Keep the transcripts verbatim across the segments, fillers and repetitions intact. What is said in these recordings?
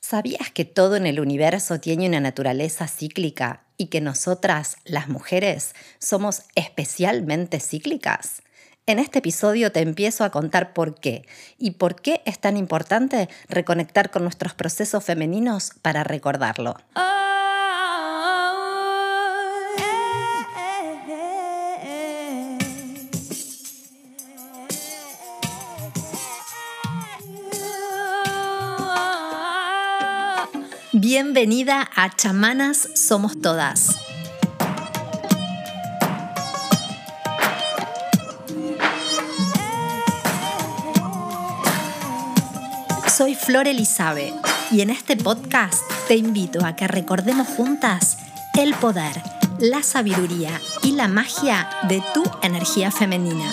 ¿Sabías que todo en el universo tiene una naturaleza cíclica y que nosotras, las mujeres, somos especialmente cíclicas? En este episodio te empiezo a contar por qué y por qué es tan importante reconectar con nuestros procesos femeninos para recordarlo. Bienvenida a Chamanas Somos Todas. Soy Flor Elisabe y en este podcast te invito a que recordemos juntas el poder, la sabiduría y la magia de tu energía femenina.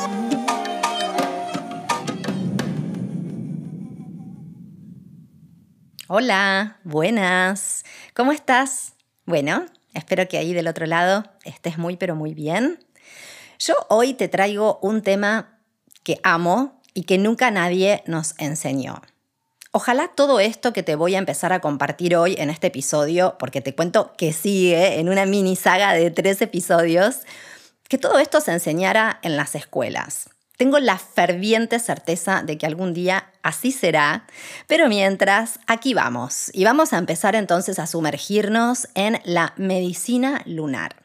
Hola, buenas. ¿Cómo estás? Bueno, espero que ahí del otro lado estés muy pero muy bien. Yo hoy te traigo un tema que amo y que nunca nadie nos enseñó. Ojalá todo esto que te voy a empezar a compartir hoy en este episodio, porque te cuento que sigue en una mini saga de tres episodios, que todo esto se enseñara en las escuelas. Tengo la ferviente certeza de que algún día así será, pero mientras, aquí vamos. Y vamos a empezar entonces a sumergirnos en la medicina lunar.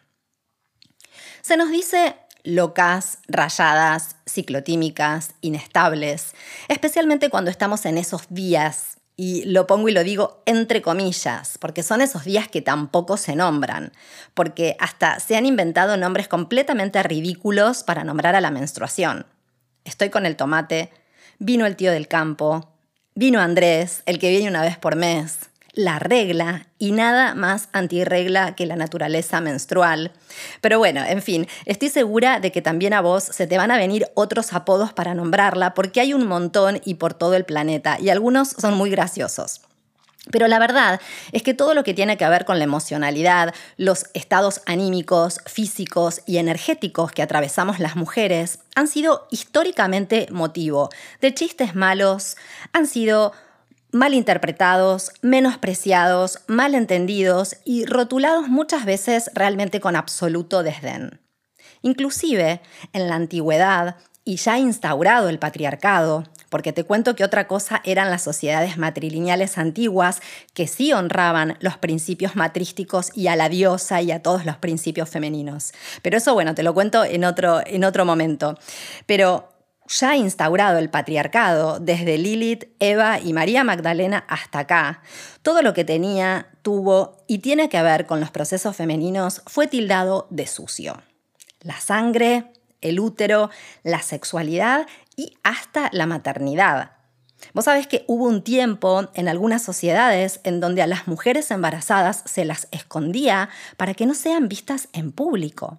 Se nos dice locas, rayadas, ciclotímicas, inestables, especialmente cuando estamos en esos días, y lo pongo y lo digo entre comillas, porque son esos días que tampoco se nombran, porque hasta se han inventado nombres completamente ridículos para nombrar a la menstruación. Estoy con el tomate, vino el tío del campo, vino Andrés, el que viene una vez por mes, la regla y nada más antirregla que la naturaleza menstrual. Pero bueno, en fin, estoy segura de que también a vos se te van a venir otros apodos para nombrarla porque hay un montón y por todo el planeta y algunos son muy graciosos. Pero la verdad es que todo lo que tiene que ver con la emocionalidad, los estados anímicos, físicos y energéticos que atravesamos las mujeres han sido históricamente motivo de chistes malos, han sido malinterpretados, menospreciados, malentendidos y rotulados muchas veces realmente con absoluto desdén. Inclusive, en la antigüedad, y ya instaurado el patriarcado, porque te cuento que otra cosa eran las sociedades matrilineales antiguas que sí honraban los principios matrísticos y a la diosa y a todos los principios femeninos. Pero eso, bueno, te lo cuento en otro, en otro momento. Pero ya instaurado el patriarcado, desde Lilith, Eva y María Magdalena hasta acá, todo lo que tenía, tuvo y tiene que ver con los procesos femeninos fue tildado de sucio. La sangre, el útero, la sexualidad y hasta la maternidad. Vos sabés que hubo un tiempo en algunas sociedades en donde a las mujeres embarazadas se las escondía para que no sean vistas en público.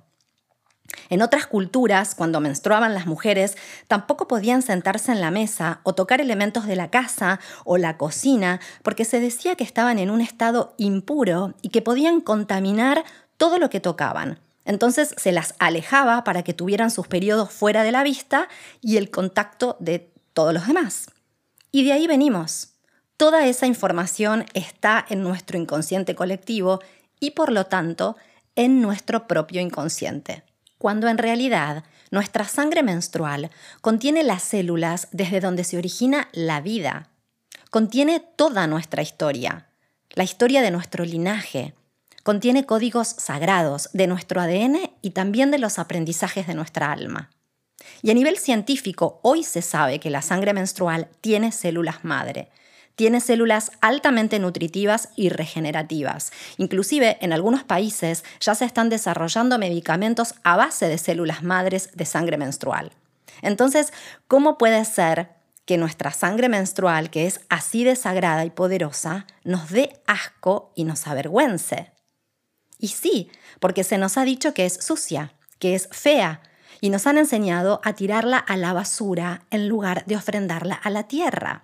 En otras culturas, cuando menstruaban las mujeres, tampoco podían sentarse en la mesa o tocar elementos de la casa o la cocina porque se decía que estaban en un estado impuro y que podían contaminar todo lo que tocaban. Entonces se las alejaba para que tuvieran sus periodos fuera de la vista y el contacto de todos los demás. Y de ahí venimos. Toda esa información está en nuestro inconsciente colectivo y por lo tanto en nuestro propio inconsciente. Cuando en realidad nuestra sangre menstrual contiene las células desde donde se origina la vida. Contiene toda nuestra historia, la historia de nuestro linaje. Contiene códigos sagrados de nuestro A D N y también de los aprendizajes de nuestra alma. Y a nivel científico, hoy se sabe que la sangre menstrual tiene células madre. Tiene células altamente nutritivas y regenerativas. Inclusive, en algunos países ya se están desarrollando medicamentos a base de células madres de sangre menstrual. Entonces, ¿cómo puede ser que nuestra sangre menstrual, que es así de sagrada y poderosa, nos dé asco y nos avergüence? Y sí, porque se nos ha dicho que es sucia, que es fea, y nos han enseñado a tirarla a la basura en lugar de ofrendarla a la tierra.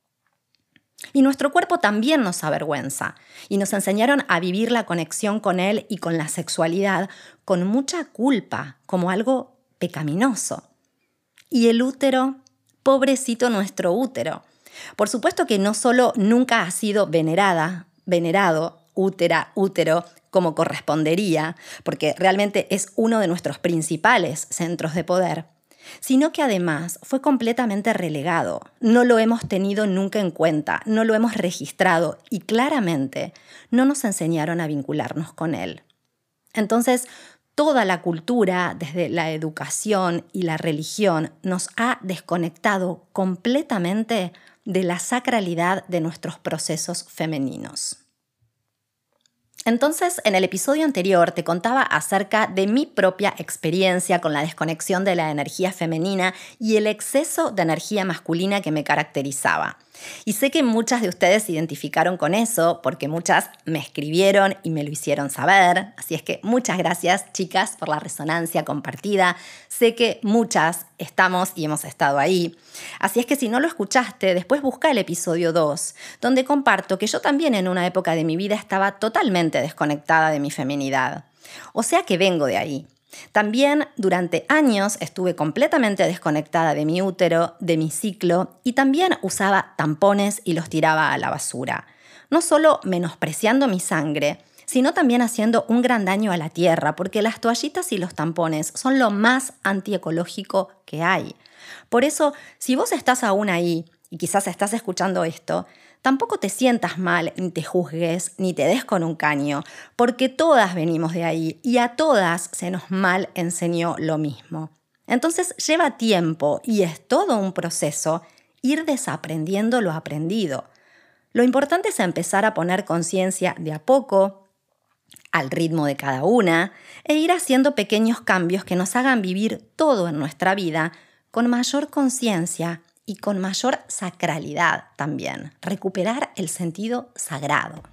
Y nuestro cuerpo también nos avergüenza, y nos enseñaron a vivir la conexión con él y con la sexualidad con mucha culpa, como algo pecaminoso. Y el útero, pobrecito nuestro útero, Por supuesto que no solo nunca ha sido venerada, venerado, útera, útero, como correspondería, porque realmente es uno de nuestros principales centros de poder, sino que además fue completamente relegado. No lo hemos tenido nunca en cuenta, no lo hemos registrado y claramente no nos enseñaron a vincularnos con él. Entonces, toda la cultura, desde la educación y la religión, nos ha desconectado completamente de la sacralidad de nuestros procesos femeninos. Entonces, en el episodio anterior te contaba acerca de mi propia experiencia con la desconexión de la energía femenina y el exceso de energía masculina que me caracterizaba. Y sé que muchas de ustedes se identificaron con eso porque muchas me escribieron y me lo hicieron saber. Así es que muchas gracias, chicas, por la resonancia compartida. Sé que muchas estamos y hemos estado ahí. Así es que si no lo escuchaste, después busca el episodio dos, donde comparto que yo también en una época de mi vida estaba totalmente desconectada de mi feminidad. O sea que vengo de ahí. También durante años estuve completamente desconectada de mi útero, de mi ciclo y también usaba tampones y los tiraba a la basura. No solo menospreciando mi sangre, sino también haciendo un gran daño a la tierra porque las toallitas y los tampones son lo más antiecológico que hay. Por eso, si vos estás aún ahí y quizás estás escuchando esto, tampoco te sientas mal, ni te juzgues, ni te des con un caño, porque todas venimos de ahí y a todas se nos mal enseñó lo mismo. Entonces lleva tiempo y es todo un proceso ir desaprendiendo lo aprendido. Lo importante es empezar a poner conciencia de a poco, al ritmo de cada una, e ir haciendo pequeños cambios que nos hagan vivir todo en nuestra vida con mayor conciencia y con mayor sacralidad también, recuperar el sentido sagrado.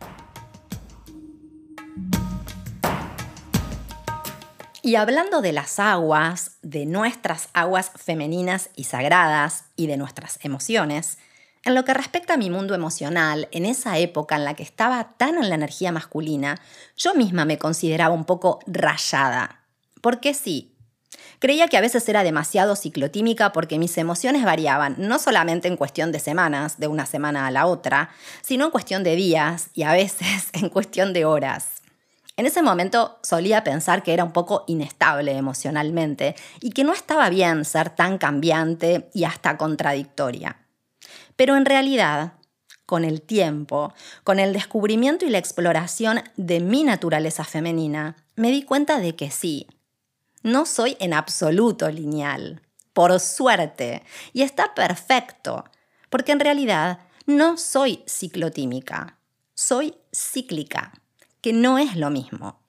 Y hablando de las aguas, de nuestras aguas femeninas y sagradas y de nuestras emociones, en lo que respecta a mi mundo emocional, en esa época en la que estaba tan en la energía masculina, yo misma me consideraba un poco rayada. Porque sí, creía que a veces era demasiado ciclotímica porque mis emociones variaban, no solamente en cuestión de semanas, de una semana a la otra, sino en cuestión de días y a veces en cuestión de horas. En ese momento solía pensar que era un poco inestable emocionalmente y que no estaba bien ser tan cambiante y hasta contradictoria. Pero en realidad, con el tiempo, con el descubrimiento y la exploración de mi naturaleza femenina, me di cuenta de que sí, no soy en absoluto lineal, por suerte, y está perfecto, porque en realidad no soy ciclotímica, soy cíclica, que no es lo mismo.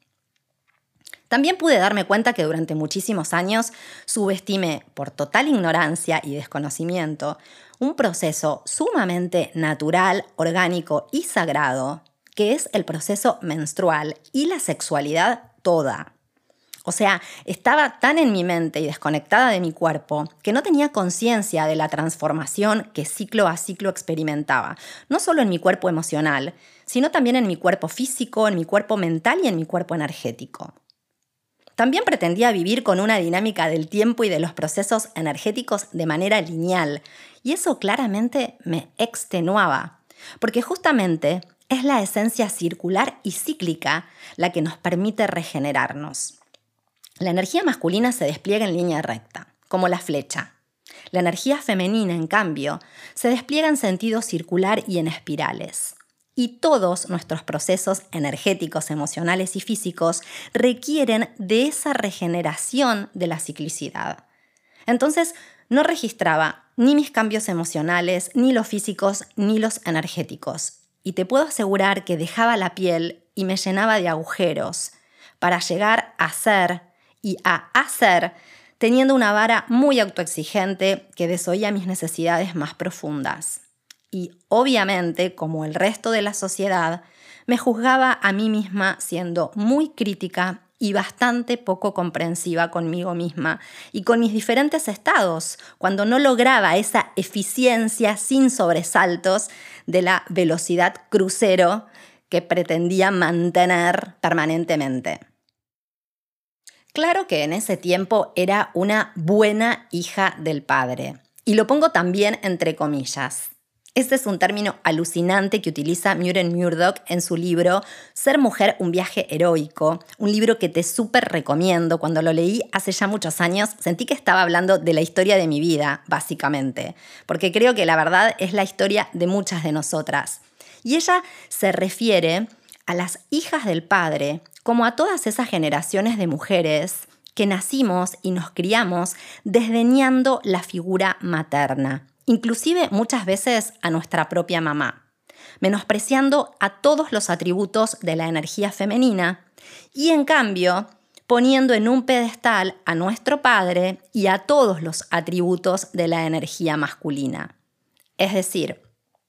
También pude darme cuenta que durante muchísimos años subestimé, por total ignorancia y desconocimiento, un proceso sumamente natural, orgánico y sagrado, que es el proceso menstrual y la sexualidad toda. O sea, estaba tan en mi mente y desconectada de mi cuerpo que no tenía conciencia de la transformación que ciclo a ciclo experimentaba, no solo en mi cuerpo emocional, sino también en mi cuerpo físico, en mi cuerpo mental y en mi cuerpo energético. También pretendía vivir con una dinámica del tiempo y de los procesos energéticos de manera lineal, y eso claramente me extenuaba, porque justamente es la esencia circular y cíclica la que nos permite regenerarnos. La energía masculina se despliega en línea recta, como la flecha. La energía femenina, en cambio, se despliega en sentido circular y en espirales. Y todos nuestros procesos energéticos, emocionales y físicos requieren de esa regeneración de la ciclicidad. Entonces, no registraba ni mis cambios emocionales, ni los físicos, ni los energéticos. Y te puedo asegurar que dejaba la piel y me llenaba de agujeros para llegar a ser y a hacer, teniendo una vara muy autoexigente que desoía mis necesidades más profundas. Y obviamente, como el resto de la sociedad, me juzgaba a mí misma siendo muy crítica y bastante poco comprensiva conmigo misma y con mis diferentes estados, cuando no lograba esa eficiencia sin sobresaltos de la velocidad crucero que pretendía mantener permanentemente. Claro que en ese tiempo era una buena hija del padre, y lo pongo también entre comillas. Este es un término alucinante que utiliza Muren Murdoch en su libro Ser mujer, un viaje heroico, un libro que te súper recomiendo. Cuando lo leí hace ya muchos años, sentí que estaba hablando de la historia de mi vida, básicamente, porque creo que la verdad es la historia de muchas de nosotras. Y ella se refiere a las hijas del padre como a todas esas generaciones de mujeres que nacimos y nos criamos desdeñando la figura materna, inclusive muchas veces a nuestra propia mamá, menospreciando a todos los atributos de la energía femenina y en cambio poniendo en un pedestal a nuestro padre y a todos los atributos de la energía masculina. Es decir,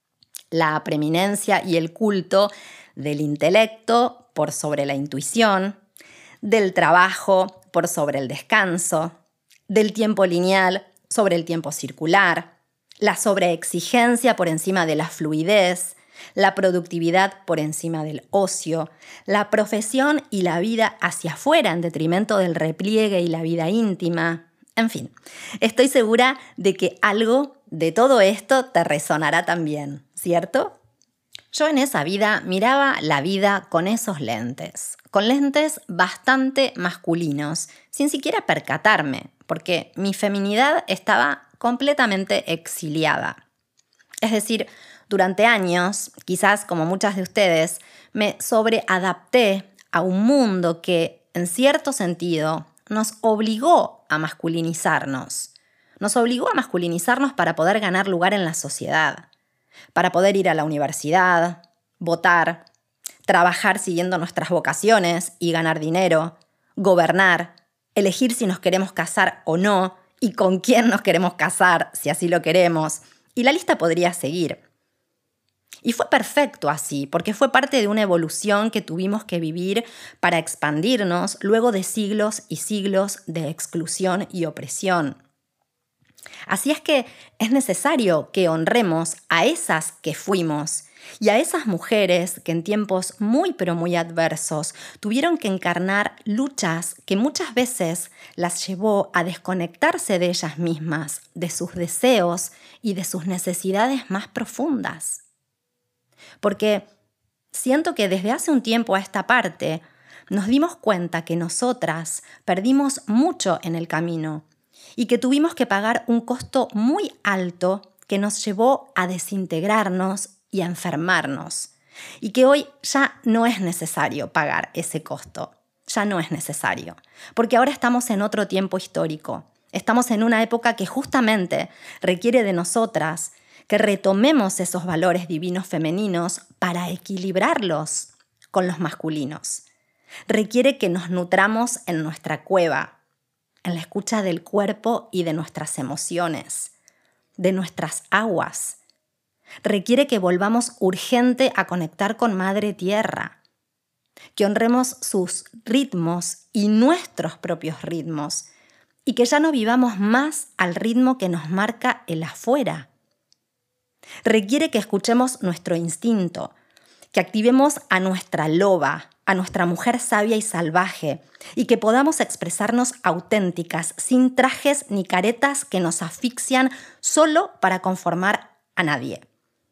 la preeminencia y el culto del intelecto por sobre la intuición, del trabajo por sobre el descanso, del tiempo lineal sobre el tiempo circular, la sobreexigencia por encima de la fluidez, la productividad por encima del ocio, la profesión y la vida hacia afuera en detrimento del repliegue y la vida íntima. En fin, estoy segura de que algo de todo esto te resonará también, ¿cierto? Yo en esa vida miraba la vida con esos lentes, con lentes bastante masculinos, sin siquiera percatarme, porque mi feminidad estaba completamente exiliada. Es decir, durante años, quizás como muchas de ustedes, me sobreadapté a un mundo que, en cierto sentido, nos obligó a masculinizarnos. Nos obligó a masculinizarnos para poder ganar lugar en la sociedad, para poder ir a la universidad, votar, trabajar siguiendo nuestras vocaciones y ganar dinero, gobernar, elegir si nos queremos casar o no y con quién nos queremos casar, si así lo queremos. Y la lista podría seguir. Y fue perfecto así, porque fue parte de una evolución que tuvimos que vivir para expandirnos luego de siglos y siglos de exclusión y opresión. Así es que es necesario que honremos a esas que fuimos y a esas mujeres que en tiempos muy pero muy adversos tuvieron que encarnar luchas que muchas veces las llevó a desconectarse de ellas mismas, de sus deseos y de sus necesidades más profundas. Porque siento que desde hace un tiempo a esta parte nos dimos cuenta que nosotras perdimos mucho en el camino y que tuvimos que pagar un costo muy alto que nos llevó a desintegrarnos y a enfermarnos. Y que hoy ya no es necesario pagar ese costo. Ya no es necesario. Porque ahora estamos en otro tiempo histórico. Estamos en una época que justamente requiere de nosotras que retomemos esos valores divinos femeninos para equilibrarlos con los masculinos. Requiere que nos nutramos en nuestra cueva, en la escucha del cuerpo y de nuestras emociones, de nuestras aguas. Requiere que volvamos urgente a conectar con Madre Tierra, que honremos sus ritmos y nuestros propios ritmos, y que ya no vivamos más al ritmo que nos marca el afuera. Requiere que escuchemos nuestro instinto, que activemos a nuestra loba, a nuestra mujer sabia y salvaje, y que podamos expresarnos auténticas, sin trajes ni caretas que nos asfixian solo para conformar a nadie.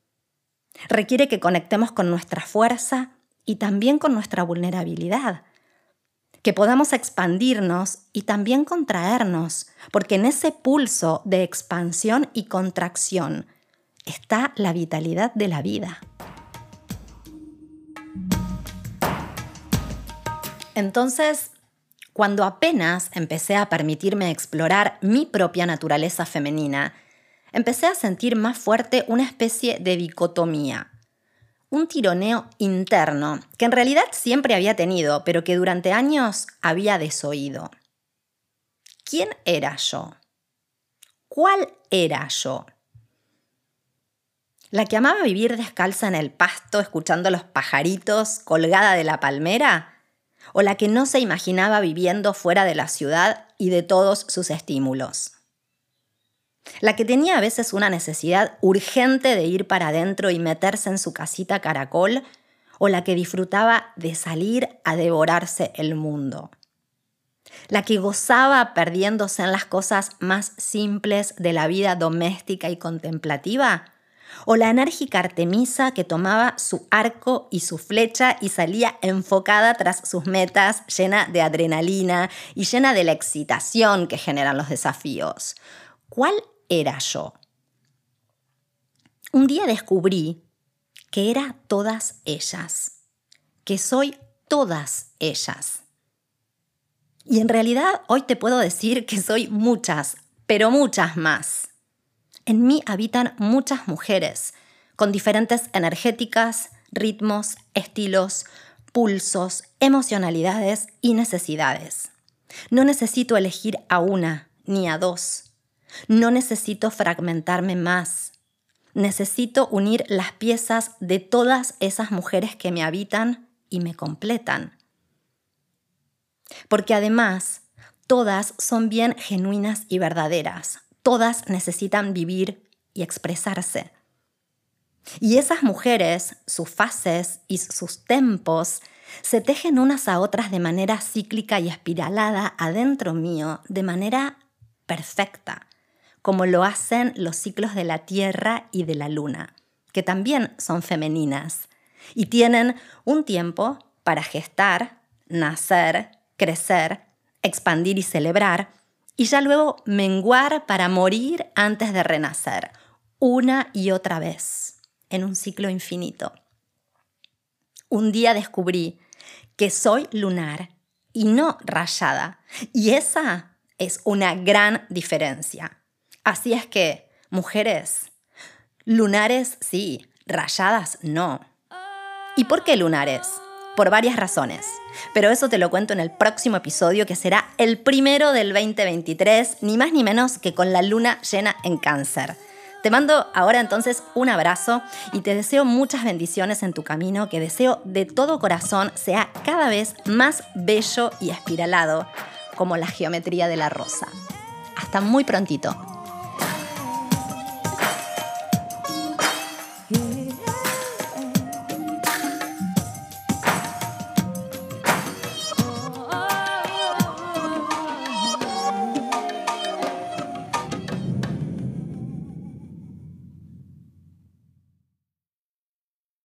Requiere que conectemos con nuestra fuerza y también con nuestra vulnerabilidad, que podamos expandirnos y también contraernos, porque en ese pulso de expansión y contracción está la vitalidad de la vida. Entonces, cuando apenas empecé a permitirme explorar mi propia naturaleza femenina, empecé a sentir más fuerte una especie de dicotomía, un tironeo interno que en realidad siempre había tenido, pero que durante años había desoído. ¿Quién era yo? ¿Cuál era yo? ¿La que amaba vivir descalza en el pasto escuchando los pajaritos colgada de la palmera? ¿O la que no se imaginaba viviendo fuera de la ciudad y de todos sus estímulos? La que tenía a veces una necesidad urgente de ir para adentro y meterse en su casita caracol, o la que disfrutaba de salir a devorarse el mundo. La que gozaba perdiéndose en las cosas más simples de la vida doméstica y contemplativa, O la enérgica Artemisa que tomaba su arco y su flecha y salía enfocada tras sus metas, llena de adrenalina y llena de la excitación que generan los desafíos. ¿Cuál era yo? Un día descubrí que era todas ellas, que soy todas ellas. Y en realidad hoy te puedo decir que soy muchas, pero muchas más. En mí habitan muchas mujeres, con diferentes energéticas, ritmos, estilos, pulsos, emocionalidades y necesidades. No necesito elegir a una ni a dos. No necesito fragmentarme más. Necesito unir las piezas de todas esas mujeres que me habitan y me completan. Porque además, todas son bien genuinas y verdaderas. Todas necesitan vivir y expresarse. Y esas mujeres, sus fases y sus tempos, se tejen unas a otras de manera cíclica y espiralada adentro mío, de manera perfecta, como lo hacen los ciclos de la Tierra y de la Luna, que también son femeninas y tienen un tiempo para gestar, nacer, crecer, expandir y celebrar, y ya luego menguar para morir antes de renacer, una y otra vez, en un ciclo infinito. Un día descubrí que soy lunar y no rayada, y esa es una gran diferencia. Así es que, mujeres, lunares sí, rayadas no. ¿Y por qué lunares? Por varias razones, pero eso te lo cuento en el próximo episodio, que será el primero del veinte veintitrés, ni más ni menos que con la luna llena en Cáncer. Te mando ahora entonces un abrazo y te deseo muchas bendiciones en tu camino, que deseo de todo corazón sea cada vez más bello y espiralado, como la geometría de la rosa. Hasta muy prontito.